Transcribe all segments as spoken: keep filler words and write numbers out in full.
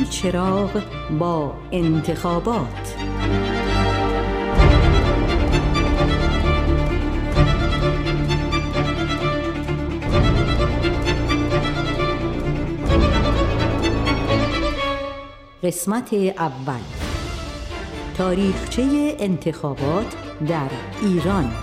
نیل چراغ با انتخابات. قسمت اول: تاریخچه انتخابات در ایران.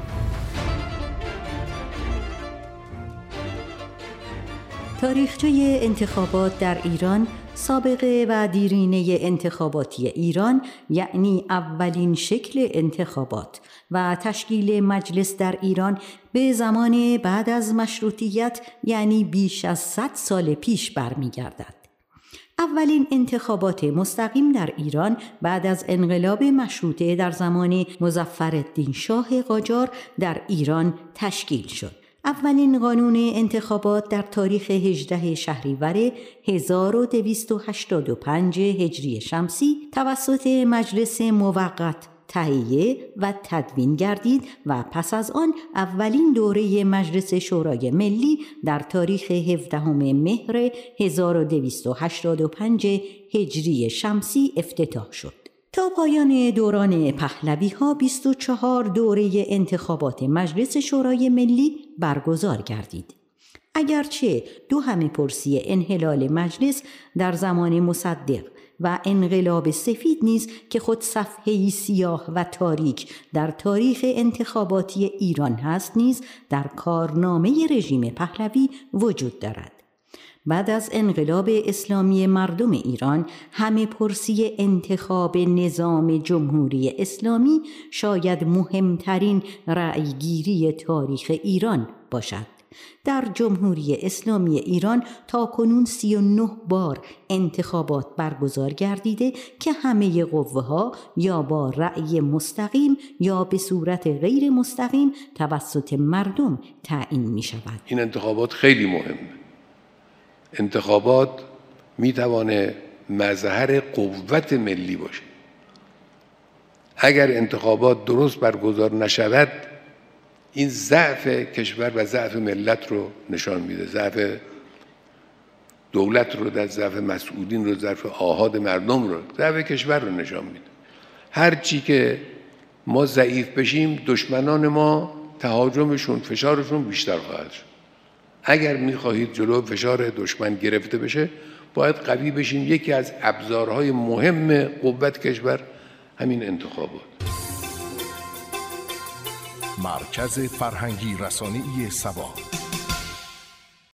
تاریخچه انتخابات در ایران، سابقه و دیرینه انتخاباتی ایران، یعنی اولین شکل انتخابات و تشکیل مجلس در ایران به زمان بعد از مشروطیت، یعنی بیش از صد سال پیش برمیگردد. اولین انتخابات مستقیم در ایران بعد از انقلاب مشروطه در زمان مظفرالدین شاه قاجار در ایران تشکیل شد. اولین قانون انتخابات در تاریخ هجدهم شهریور هزار و دویست و هشتاد و پنج هجری شمسی توسط مجلس موقت تهیه و تدوین گردید و پس از آن اولین دوره مجلس شورای ملی در تاریخ هفدهم مهر هزار و دویست و هشتاد و پنج هجری شمسی افتتاح شد. تا پایان دوران پهلوی ها بیست و چهار دوره انتخابات مجلس شورای ملی برگزار گردید. اگرچه دو همه پرسی انحلال مجلس در زمان مصدق و انقلاب سفید نیز که خود صفحه‌ای سیاه و تاریک در تاریخ انتخاباتی ایران هست نیز در کارنامه رژیم پهلوی وجود دارد. بعد از انقلاب اسلامی مردم ایران، همه پرسی انتخاب نظام جمهوری اسلامی شاید مهمترین رأیگیری تاریخ ایران باشد. در جمهوری اسلامی ایران تا کنون سی و نه بار انتخابات برگزار گردیده که همه قوه‌ها یا با رأی مستقیم یا به صورت غیر مستقیم توسط مردم تعیین می شود. این انتخابات خیلی مهمه. انتخابات می توانه مظهر قوت ملی باشه. اگر انتخابات درست برگزار نشود، این ضعف کشور و ضعف ملت رو نشان میده، ضعف دولت رو، در ضعف مسئولین رو، ضعف آحاد مردم رو، ضعف کشور رو نشان میده. هر چی که ما ضعیف بشیم، دشمنان ما تهاجمشون، فشارشون بیشتر خواهد شد. اگر میخواهید جلو فشار دشمن گرفته بشه، باید قوی بشیم. یکی از ابزارهای مهم قوت کشور همین انتخابات. مرکز فرهنگی رسانه‌ای سبا.